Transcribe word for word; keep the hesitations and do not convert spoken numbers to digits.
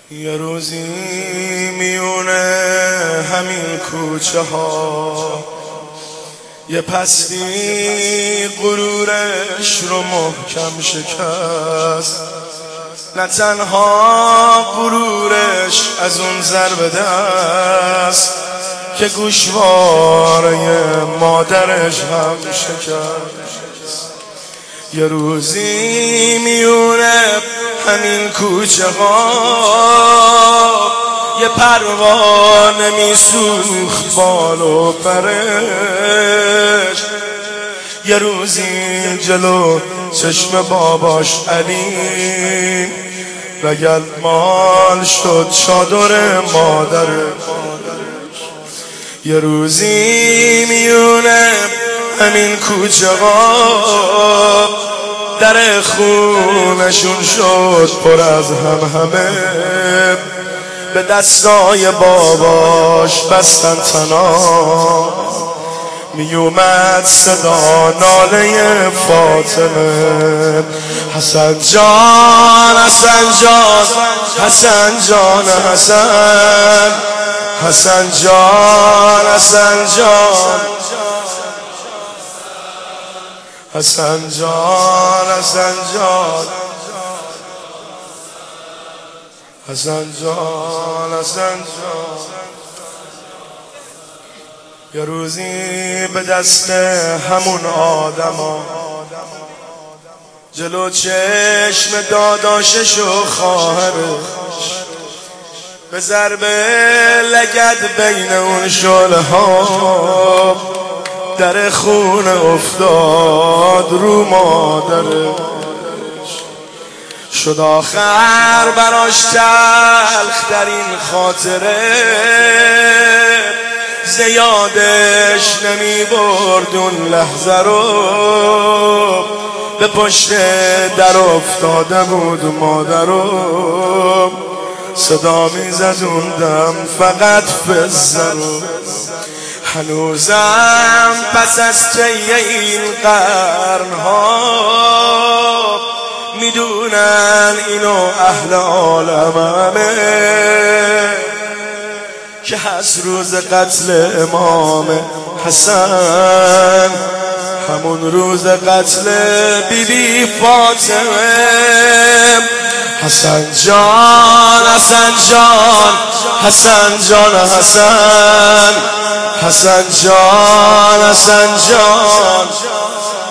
یه روزی میونه همین کوچه ها یه پستی غرورش رو محکم شکست. نه تنها غرورش از اون ضربه دست که گوشواره مادرش هم شکست. یه روزی میونه همین کوچه ها یه پروانه میسوخت بال و پرش. یه روزی جلو چشم باباش علی رگل مال شد چادر مادرش. یه روزی میونه همین کوچه ها در خونشون شد پر از هم همه. به دستای باباش بستن تنها میومد صدا ناله فاطمه. حسن جان حسن جان حسن جان حسن حسن جان حسن جان حسن جان حسن جان حسن جان حسن جان. یه روزی به دست همون آدما جلو چشم داداشش و خواهرش به ضربه لگد بین اون شعله ها در خونه افتاد رو مادرش. شد آخر براش تلخ در این خاطره زیادش نمی برد اون لحظه رو. به پشت در افتاده بود مادرو صدا می زد اون دم فقط فزرو. هنوزم پس از طی این قرنها میدونن اینو اهل عالمه که از روز قتل امام حسن همون روز قتل بی بی فاطمه. حسن جان حسن جان حسن جان حسن حسن جان حسن جان